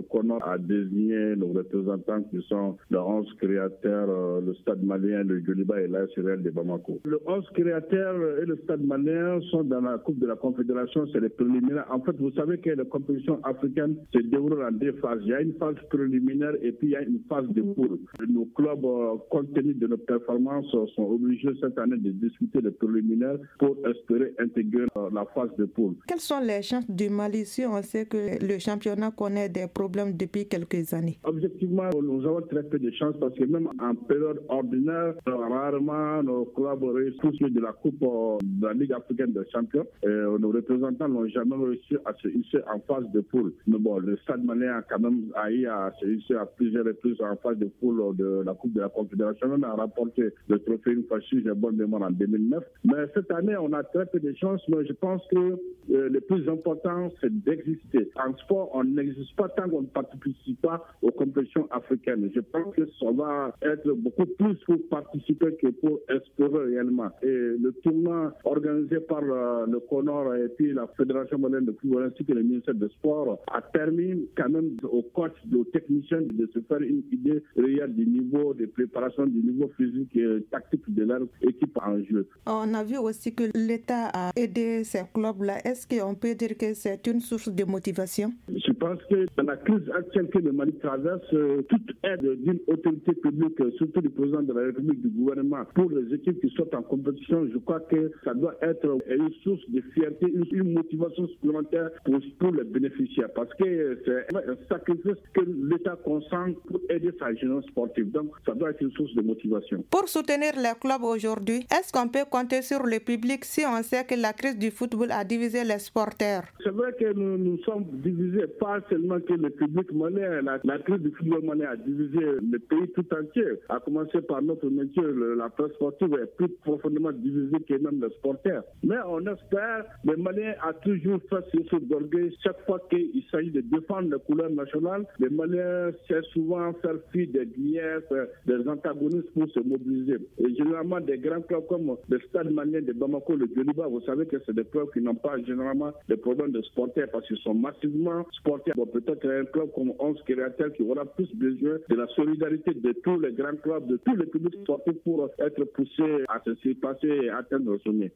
CONOR a désigné nos représentants qui sont le 11 créateurs, le Stade malien, le Djoliba et l'AS Real de Bamako. Le 11 créateurs et le Stade malien sont dans la Coupe de la Confédération, c'est les préliminaires. En fait, vous savez que les compétitions africaines se déroulent en deux phases. Il y a une phase préliminaire et puis il y a une phase de poule. Nos clubs, compte tenu de nos performances, sont obligés cette année de discuter les préliminaires pour espérer intégrer la phase de poule. Quelles sont les chances du Mali si on sait que le championnat connaît des problèmes depuis quelques années? Objectivement, nous avons très peu de chances parce que même en période ordinaire, rarement nos clubs réussissent de la Coupe de la Ligue africaine des champions. Et nos représentants n'ont jamais réussi à se hisser en phase de poule. Mais bon, le Stade malien a quand même eu à se hisser à plusieurs reprises en phase de poule de la Coupe de la Confédération. On a remporté le trophée une fois, si j'ai bonne mémoire, en 2009. Mais cette année, on a très peu de chances. Mais je pense que le plus important, c'est d'exister. En sport, on n'existe pas tant qu'on ne participe pas aux compétitions africaines. Je pense que ça va être beaucoup plus pour participer que pour espérer réellement. Et le tournoi organisé par le CONOR et puis la Fédération malienne de football ainsi que le ministère des Sports a permis quand même aux coachs, aux techniciens de se faire une idée réelle du niveau de préparation, du niveau physique et tactique de leur équipe en jeu. On a vu aussi que l'État a aidé ces clubs-là. Est-ce qu'on peut dire que c'est une source de motivation? Je pense que dans la crise actuelle que le Mali traverse, toute aide d'une autorité publique, surtout du président de la République, du gouvernement, pour les équipes qui sont en compétition, je crois que ça doit être une source de fierté, une motivation supplémentaire pour les bénéficiaires. Parce que c'est un sacrifice que l'État consent pour aider sa jeunesse sportive. Donc, ça doit être une source de motivation. Pour soutenir les clubs aujourd'hui, est-ce qu'on peut compter sur le public si on sait que la crise du football a divisé les supporters? C'est vrai que nous sommes divisés, pas seulement que le public malien. La crise du football malien a divisé le pays tout entier, à commencer par notre métier. La presse sportive est plus profondément divisée que même les supporters. Mais on espère, le Malien a toujours fait ce source d'orgueil. Chaque fois qu'il s'agit de défendre les couleurs nationales, le Malien sait souvent faire fi des griefs, des antagonistes pour se mobiliser. Et généralement, des grands clubs comme le Stade malien de Bamako, le Djoliba, vous savez que c'est des clubs qui n'ont pas généralement des problèmes de supporters parce qu'ils sont massivement supporters. Bon, peut-être un club comme 11 créateurs qui aura plus besoin de la solidarité de tous les grands clubs, de tous les publics sportifs pour être poussés à se passer et atteindre le sommet.